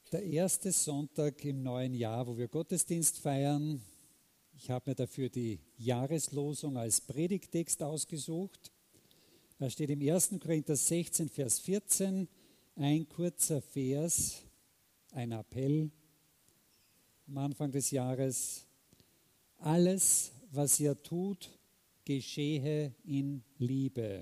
Der erste Sonntag im neuen Jahr, wo wir Gottesdienst feiern. Ich habe mir dafür die Jahreslosung als Predigttext ausgesucht. Da steht im 1. Korinther 16, Vers 14, ein kurzer Vers, ein Appell am Anfang des Jahres. Alles, was ihr tut, geschehe in Liebe.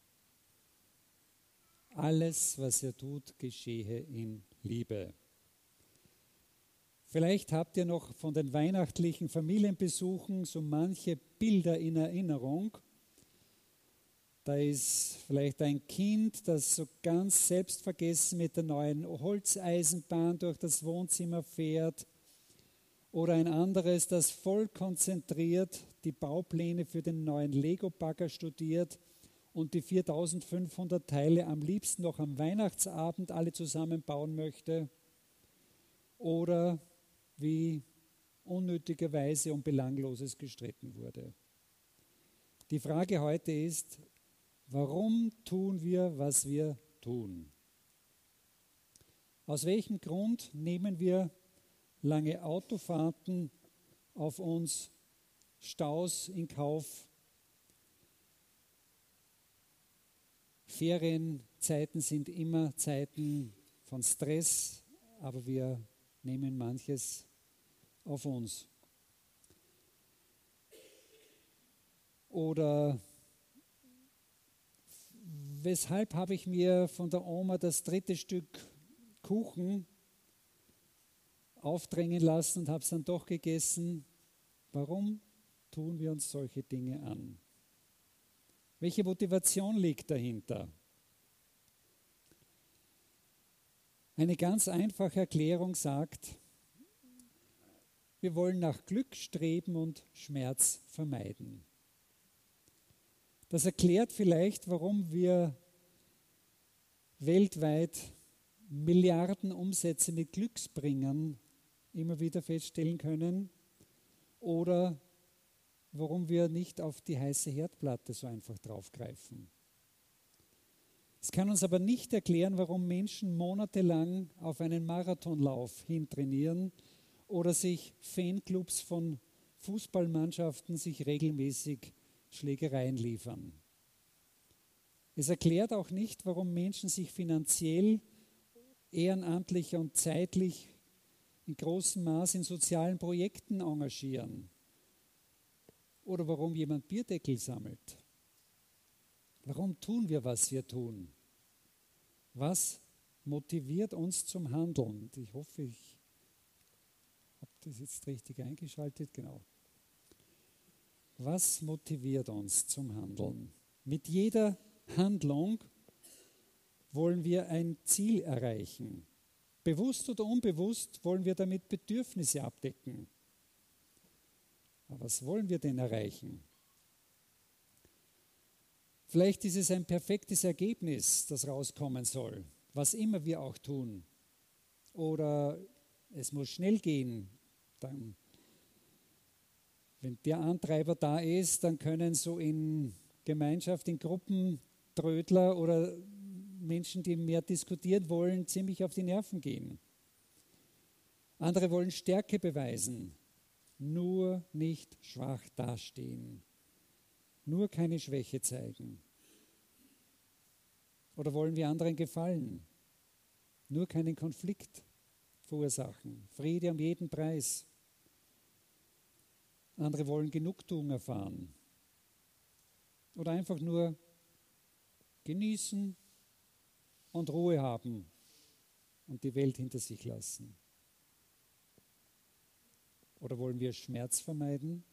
Alles, was ihr tut, geschehe in Liebe. Vielleicht habt ihr noch von den weihnachtlichen Familienbesuchen so manche Bilder in Erinnerung. Da ist vielleicht ein Kind, das so ganz selbstvergessen mit der neuen Holzeisenbahn durch das Wohnzimmer fährt. Oder ein anderes, das voll konzentriert die Baupläne für den neuen Lego-Bagger studiert und die 4500 Teile am liebsten noch am Weihnachtsabend alle zusammenbauen möchte. Oder wie unnötigerweise um Belangloses gestritten wurde. Die Frage heute ist, warum tun wir, was wir tun? Aus welchem Grund nehmen wir lange Autofahrten auf uns, Staus in Kauf? Ferienzeiten sind immer Zeiten von Stress, aber wir nehmen manches auf uns. Oder weshalb habe ich mir von der Oma das 3. Stück Kuchen aufdrängen lassen und habe es dann doch gegessen? Warum tun wir uns solche Dinge an? Welche Motivation liegt dahinter? Eine ganz einfache Erklärung sagt, wir wollen nach Glück streben und Schmerz vermeiden. Das erklärt vielleicht, warum wir weltweit Milliarden Umsätze mit Glücksbringern immer wieder feststellen können oder warum wir nicht auf die heiße Herdplatte so einfach draufgreifen. Es kann uns aber nicht erklären, warum Menschen monatelang auf einen Marathonlauf hintrainieren oder sich Fanclubs von Fußballmannschaften sich regelmäßig Schlägereien liefern. Es erklärt auch nicht, warum Menschen sich finanziell, ehrenamtlich und zeitlich in großem Maß in sozialen Projekten engagieren oder warum jemand Bierdeckel sammelt. Warum tun wir, was wir tun? Was motiviert uns zum Handeln? Ich hoffe, ich habe das jetzt richtig eingeschaltet. Genau. Was motiviert uns zum Handeln? Mit jeder Handlung wollen wir ein Ziel erreichen. Bewusst oder unbewusst wollen wir damit Bedürfnisse abdecken. Aber was wollen wir denn erreichen? Vielleicht ist es ein perfektes Ergebnis, das rauskommen soll, was immer wir auch tun. Oder es muss schnell gehen. Dann, wenn der Antreiber da ist, dann können so in Gemeinschaft, in Gruppen Trödler oder Menschen, die mehr diskutieren wollen, ziemlich auf die Nerven gehen. Andere wollen Stärke beweisen, nur nicht schwach dastehen. Nur keine Schwäche zeigen. Oder wollen wir anderen gefallen? Nur keinen Konflikt verursachen. Friede um jeden Preis. Andere wollen Genugtuung erfahren. Oder einfach nur genießen und Ruhe haben und die Welt hinter sich lassen. Oder wollen wir Schmerz vermeiden?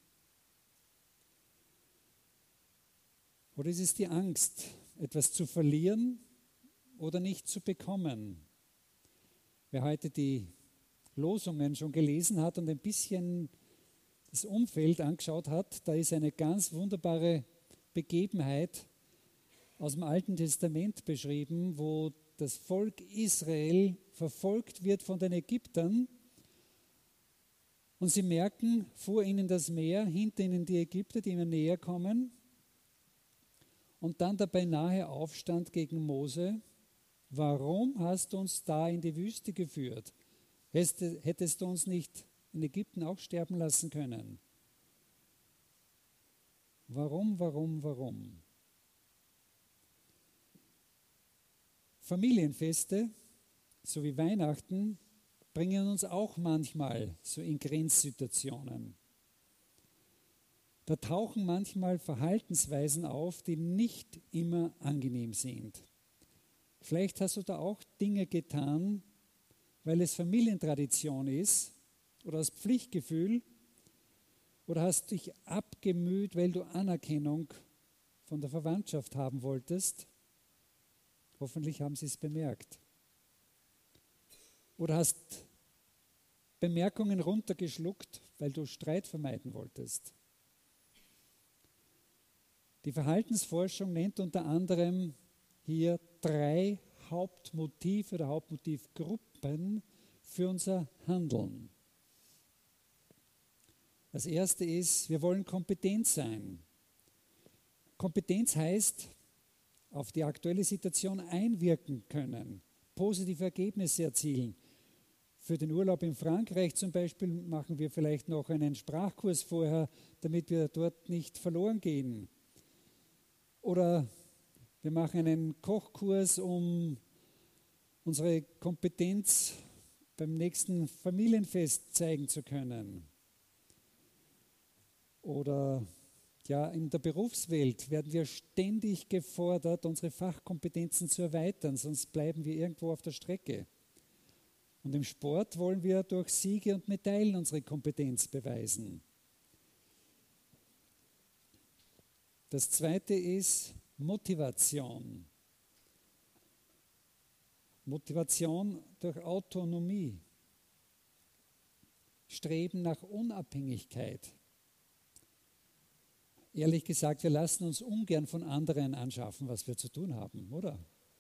Oder ist es die Angst, etwas zu verlieren oder nicht zu bekommen? Wer heute die Losungen schon gelesen hat und ein bisschen das Umfeld angeschaut hat, da ist eine ganz wunderbare Begebenheit aus dem Alten Testament beschrieben, wo das Volk Israel verfolgt wird von den Ägyptern und sie merken, vor ihnen das Meer, hinter ihnen die Ägypter, die immer näher kommen. Und dann der beinahe Aufstand gegen Mose. Warum hast du uns da in die Wüste geführt? Hättest du uns nicht in Ägypten auch sterben lassen können? Warum? Familienfeste, so wie Weihnachten, bringen uns auch manchmal so in Grenzsituationen. Da tauchen manchmal Verhaltensweisen auf, die nicht immer angenehm sind. Vielleicht hast du da auch Dinge getan, weil es Familientradition ist oder aus Pflichtgefühl, oder hast dich abgemüht, weil du Anerkennung von der Verwandtschaft haben wolltest. Hoffentlich haben sie es bemerkt. Oder hast Bemerkungen runtergeschluckt, weil du Streit vermeiden wolltest. Die Verhaltensforschung nennt unter anderem hier 3 Hauptmotive oder Hauptmotivgruppen für unser Handeln. Das erste ist, wir wollen kompetent sein. Kompetenz heißt, auf die aktuelle Situation einwirken können, positive Ergebnisse erzielen. Für den Urlaub in Frankreich zum Beispiel machen wir vielleicht noch einen Sprachkurs vorher, damit wir dort nicht verloren gehen. Oder wir machen einen Kochkurs, um unsere Kompetenz beim nächsten Familienfest zeigen zu können. Oder ja, in der Berufswelt werden wir ständig gefordert, unsere Fachkompetenzen zu erweitern, sonst bleiben wir irgendwo auf der Strecke. Und im Sport wollen wir durch Siege und Medaillen unsere Kompetenz beweisen. Das zweite ist Motivation. Motivation durch Autonomie. Streben nach Unabhängigkeit. Ehrlich gesagt, wir lassen uns ungern von anderen anschaffen, was wir zu tun haben, oder?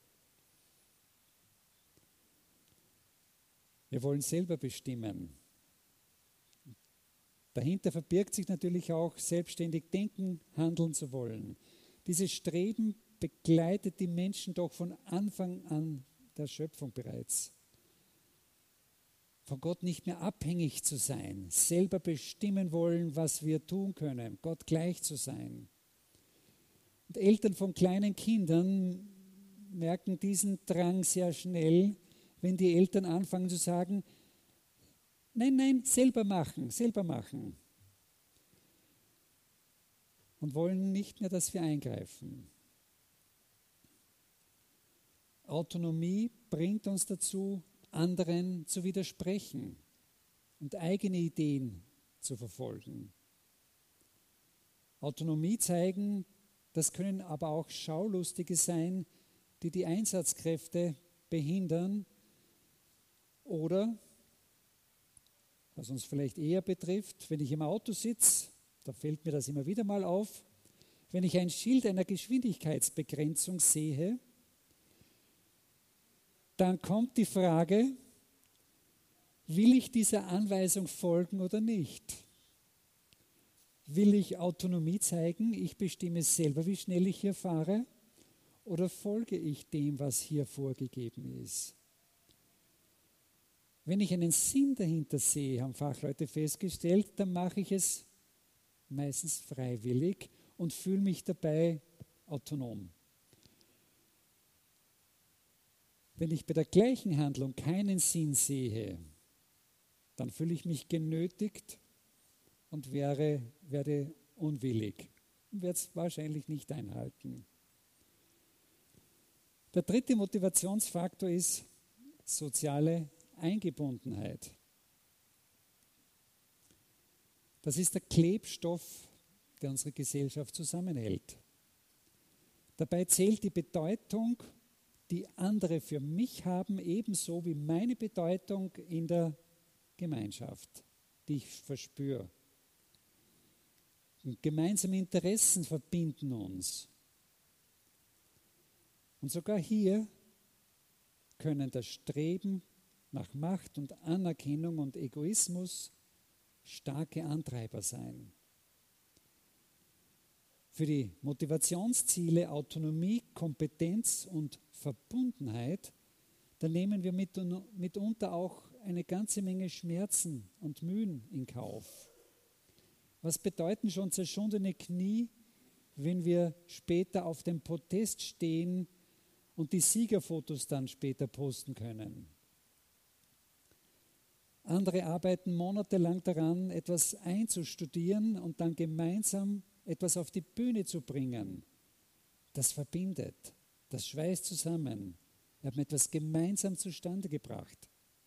Wir wollen selber bestimmen. Dahinter verbirgt sich natürlich auch selbstständig denken, handeln zu wollen. Dieses Streben begleitet die Menschen doch von Anfang an der Schöpfung bereits. Von Gott nicht mehr abhängig zu sein, selber bestimmen wollen, was wir tun können, Gott gleich zu sein. Und Eltern von kleinen Kindern merken diesen Drang sehr schnell, wenn die Eltern anfangen zu sagen, nein, selber machen. Und wollen nicht mehr, dass wir eingreifen. Autonomie bringt uns dazu, anderen zu widersprechen und eigene Ideen zu verfolgen. Autonomie zeigen, das können aber auch Schaulustige sein, die die Einsatzkräfte behindern oder, was uns vielleicht eher betrifft, wenn ich im Auto sitze, da fällt mir das immer wieder mal auf, wenn ich ein Schild einer Geschwindigkeitsbegrenzung sehe, dann kommt die Frage, will ich dieser Anweisung folgen oder nicht? Will ich Autonomie zeigen, ich bestimme selber, wie schnell ich hier fahre, oder folge ich dem, was hier vorgegeben ist? Wenn ich einen Sinn dahinter sehe, haben Fachleute festgestellt, dann mache ich es meistens freiwillig und fühle mich dabei autonom. Wenn ich bei der gleichen Handlung keinen Sinn sehe, dann fühle ich mich genötigt und werde unwillig und werde es wahrscheinlich nicht einhalten. Der dritte Motivationsfaktor ist soziale Eingebundenheit. Das ist der Klebstoff, der unsere Gesellschaft zusammenhält. Dabei zählt die Bedeutung, die andere für mich haben, ebenso wie meine Bedeutung in der Gemeinschaft, die ich verspüre. Und gemeinsame Interessen verbinden uns. Und sogar hier können das Streben nach Macht und Anerkennung und Egoismus starke Antreiber sein. Für die Motivationsziele Autonomie, Kompetenz und Verbundenheit, da nehmen wir mitunter auch eine ganze Menge Schmerzen und Mühen in Kauf. Was bedeuten schon zerschundene Knie, wenn wir später auf dem Podest stehen und die Siegerfotos dann später posten können? Andere arbeiten monatelang daran, etwas einzustudieren und dann gemeinsam etwas auf die Bühne zu bringen. Das verbindet, das schweißt zusammen. Wir haben etwas gemeinsam zustande gebracht.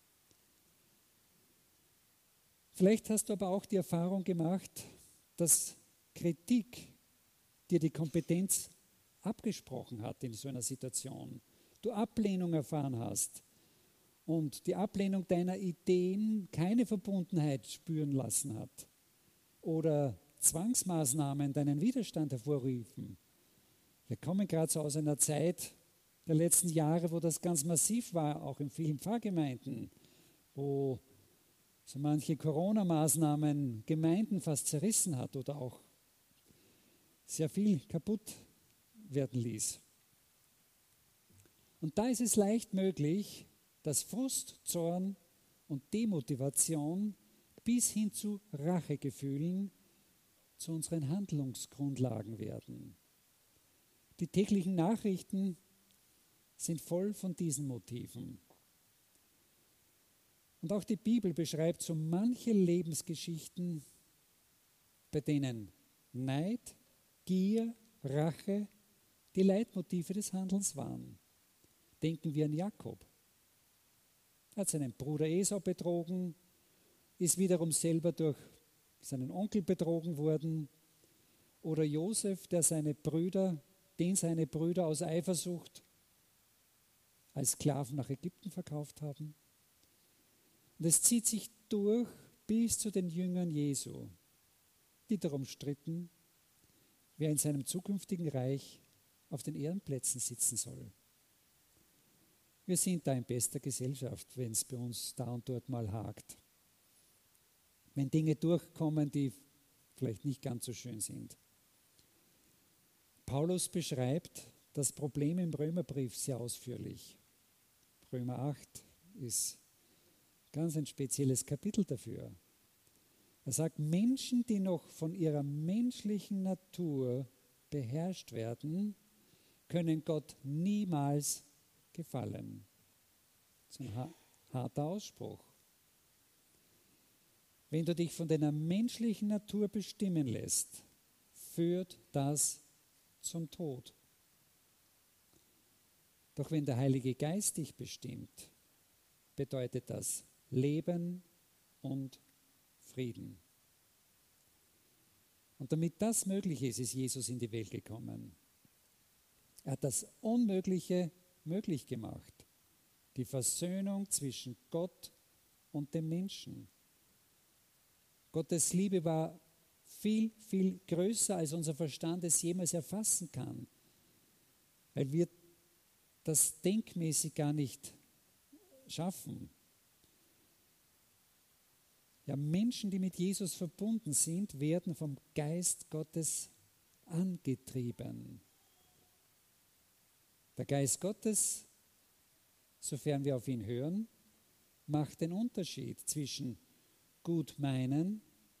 Vielleicht hast du aber auch die Erfahrung gemacht, dass Kritik dir die Kompetenz abgesprochen hat in so einer Situation. Du Ablehnung erfahren hast und die Ablehnung deiner Ideen keine Verbundenheit spüren lassen hat oder Zwangsmaßnahmen deinen Widerstand hervorriefen. Wir kommen gerade so aus einer Zeit der letzten Jahre, wo das ganz massiv war, auch in vielen Pfarrgemeinden, wo so manche Corona-Maßnahmen Gemeinden fast zerrissen hat oder auch sehr viel kaputt werden ließ. Und da ist es leicht möglich, dass Frust, Zorn und Demotivation bis hin zu Rachegefühlen zu unseren Handlungsgrundlagen werden. Die täglichen Nachrichten sind voll von diesen Motiven. Und auch die Bibel beschreibt so manche Lebensgeschichten, bei denen Neid, Gier, Rache die Leitmotive des Handelns waren. Denken wir an Jakob. Er hat seinen Bruder Esau betrogen, ist wiederum selber durch seinen Onkel betrogen worden. Oder Josef, der seine Brüder aus Eifersucht als Sklaven nach Ägypten verkauft haben. Und es zieht sich durch bis zu den Jüngern Jesu, die darum stritten, wer in seinem zukünftigen Reich auf den Ehrenplätzen sitzen soll. Wir sind da in bester Gesellschaft, wenn es bei uns da und dort mal hakt. Wenn Dinge durchkommen, die vielleicht nicht ganz so schön sind. Paulus beschreibt das Problem im Römerbrief sehr ausführlich. Römer 8 ist ganz ein spezielles Kapitel dafür. Er sagt, Menschen, die noch von ihrer menschlichen Natur beherrscht werden, können Gott niemals gefallen. Das ist ein harter Ausspruch. Wenn du dich von deiner menschlichen Natur bestimmen lässt, führt das zum Tod. Doch wenn der Heilige Geist dich bestimmt, bedeutet das Leben und Frieden. Und damit das möglich ist, ist Jesus in die Welt gekommen. Er hat das Unmögliche möglich gemacht. Die Versöhnung zwischen Gott und dem Menschen. Gottes Liebe war viel, viel größer, als unser Verstand es jemals erfassen kann. Weil wir das denkmäßig gar nicht schaffen. Ja, Menschen, die mit Jesus verbunden sind, werden vom Geist Gottes angetrieben. Der Geist Gottes, sofern wir auf ihn hören, macht den Unterschied zwischen gut meinen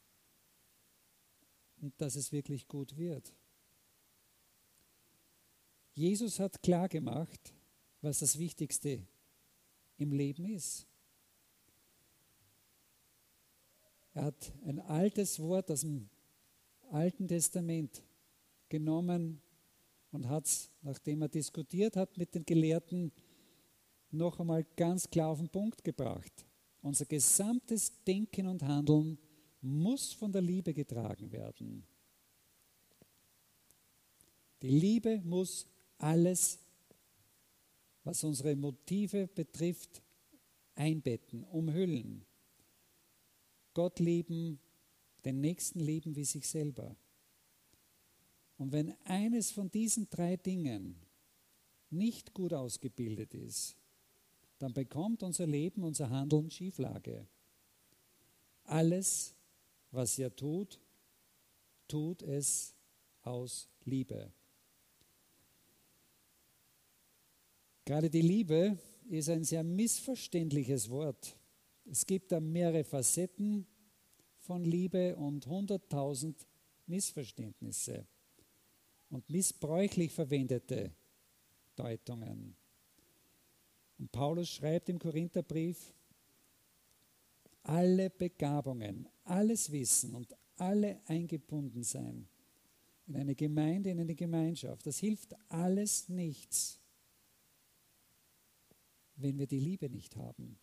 und dass es wirklich gut wird. Jesus hat klar gemacht, was das Wichtigste im Leben ist. Er hat ein altes Wort aus dem Alten Testament genommen und hat es, nachdem er diskutiert hat mit den Gelehrten, noch einmal ganz klar auf den Punkt gebracht. Unser gesamtes Denken und Handeln muss von der Liebe getragen werden. Die Liebe muss alles, was unsere Motive betrifft, einbetten, umhüllen. Gott lieben, den Nächsten lieben wie sich selber. Und wenn eines von diesen 3 Dingen nicht gut ausgebildet ist, dann bekommt unser Leben, unser Handeln Schieflage. Alles, was er tut, tut es aus Liebe. Gerade die Liebe ist ein sehr missverständliches Wort. Es gibt da mehrere Facetten von Liebe und 100.000 Missverständnisse und missbräuchlich verwendete Deutungen. Und Paulus schreibt im Korintherbrief, alle Begabungen, alles Wissen und alle Eingebundensein in eine Gemeinde, in eine Gemeinschaft, das hilft alles nichts, wenn wir die Liebe nicht haben.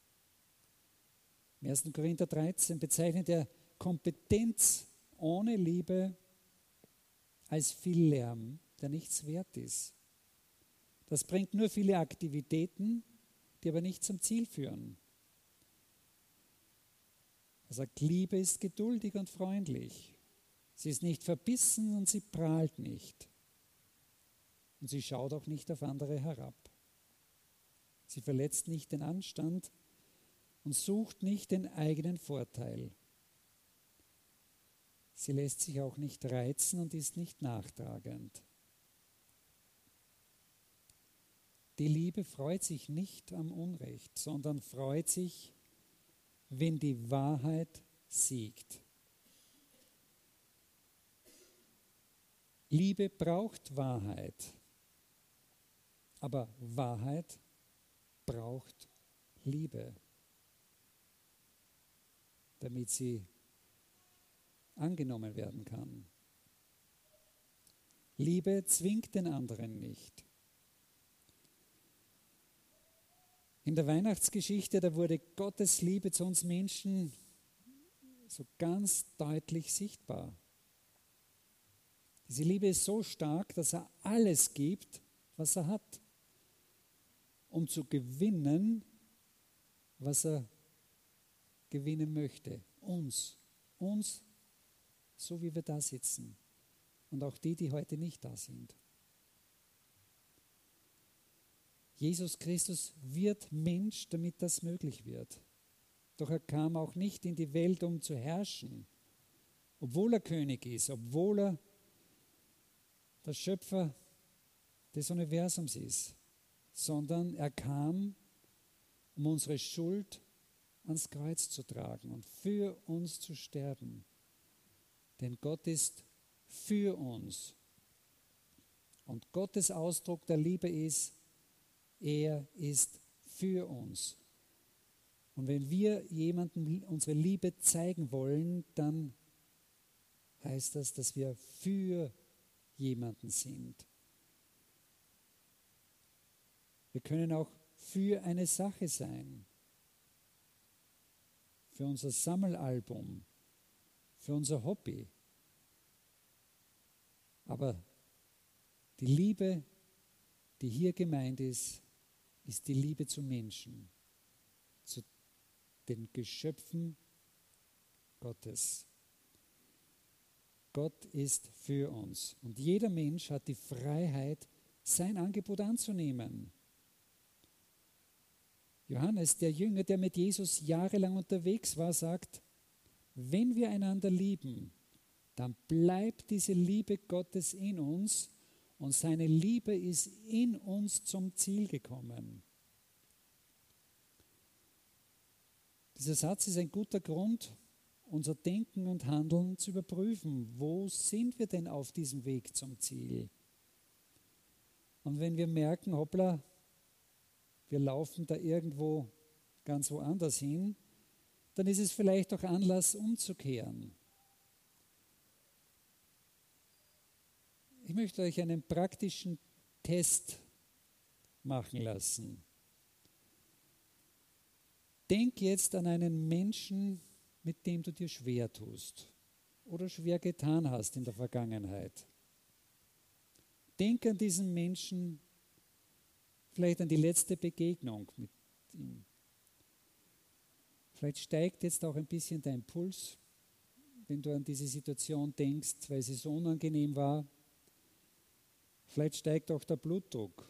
Im 1. Korinther 13 bezeichnet er Kompetenz ohne Liebe als viel Lärm, der nichts wert ist. Das bringt nur viele Aktivitäten, die aber nicht zum Ziel führen. Er sagt, Liebe ist geduldig und freundlich. Sie ist nicht verbissen und sie prahlt nicht. Und sie schaut auch nicht auf andere herab. Sie verletzt nicht den Anstand und sucht nicht den eigenen Vorteil. Sie lässt sich auch nicht reizen und ist nicht nachtragend. Die Liebe freut sich nicht am Unrecht, sondern freut sich, wenn die Wahrheit siegt. Liebe braucht Wahrheit, aber Wahrheit braucht Liebe, damit sie angenommen werden kann. Liebe zwingt den anderen nicht. In der Weihnachtsgeschichte, da wurde Gottes Liebe zu uns Menschen so ganz deutlich sichtbar. Diese Liebe ist so stark, dass er alles gibt, was er hat, um zu gewinnen, was er gewinnen möchte. Uns, so wie wir da sitzen. Und auch die heute nicht da sind. Jesus Christus wird Mensch, damit das möglich wird. Doch er kam auch nicht in die Welt, um zu herrschen, obwohl er König ist, obwohl er der Schöpfer des Universums ist, sondern er kam, um unsere Schuld ans Kreuz zu tragen und für uns zu sterben. Denn Gott ist für uns. Und Gottes Ausdruck der Liebe ist, er ist für uns. Und wenn wir jemandem unsere Liebe zeigen wollen, dann heißt das, dass wir für jemanden sind. Wir können auch für eine Sache sein. Für unser Sammelalbum, für unser Hobby. Aber die Liebe, die hier gemeint ist die Liebe zu Menschen, zu den Geschöpfen Gottes. Gott ist für uns und jeder Mensch hat die Freiheit, sein Angebot anzunehmen. Johannes, der Jünger, der mit Jesus jahrelang unterwegs war, sagt, wenn wir einander lieben, dann bleibt diese Liebe Gottes in uns und seine Liebe ist in uns zum Ziel gekommen. Dieser Satz ist ein guter Grund, unser Denken und Handeln zu überprüfen. Wo sind wir denn auf diesem Weg zum Ziel? Und wenn wir merken, hoppla, wir laufen da irgendwo ganz woanders hin, dann ist es vielleicht auch Anlass, umzukehren. Ich möchte euch einen praktischen Test machen lassen. Denk jetzt an einen Menschen, mit dem du dir schwer tust oder schwer getan hast in der Vergangenheit. Denk an diesen Menschen, vielleicht an die letzte Begegnung mit ihm. Vielleicht steigt jetzt auch ein bisschen dein Puls, wenn du an diese Situation denkst, weil sie so unangenehm war. Vielleicht steigt auch der Blutdruck.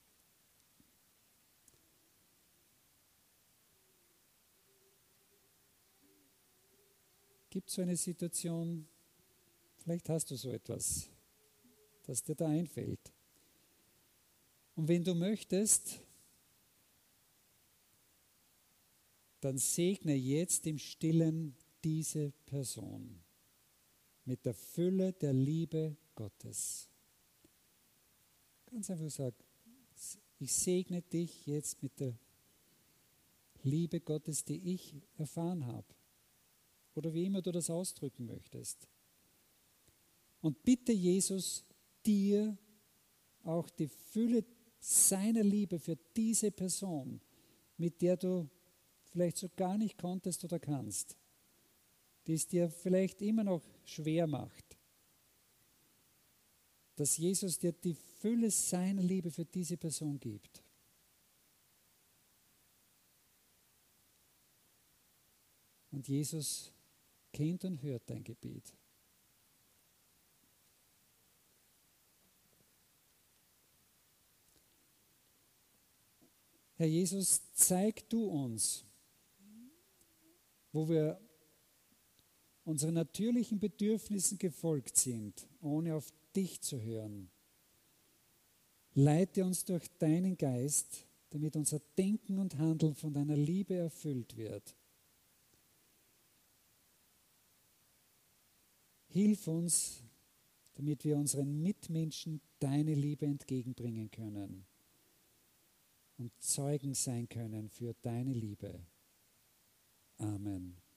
Gibt es so eine Situation, vielleicht hast du so etwas, das dir da einfällt. Und wenn du möchtest, dann segne jetzt im Stillen diese Person mit der Fülle der Liebe Gottes. Ganz einfach sagen, ich segne dich jetzt mit der Liebe Gottes, die ich erfahren habe. Oder wie immer du das ausdrücken möchtest. Und bitte Jesus, dir auch die Fülle seiner Liebe für diese Person, mit der du vielleicht so gar nicht konntest oder kannst, die es dir vielleicht immer noch schwer macht, dass Jesus dir die Fülle seiner Liebe für diese Person gibt. Und Jesus kennt und hört dein Gebet. Herr Jesus, zeig du uns, wo wir unseren natürlichen Bedürfnissen gefolgt sind, ohne auf dich zu hören. Leite uns durch deinen Geist, damit unser Denken und Handeln von deiner Liebe erfüllt wird. Hilf uns, damit wir unseren Mitmenschen deine Liebe entgegenbringen können und Zeugen sein können für deine Liebe. Amen.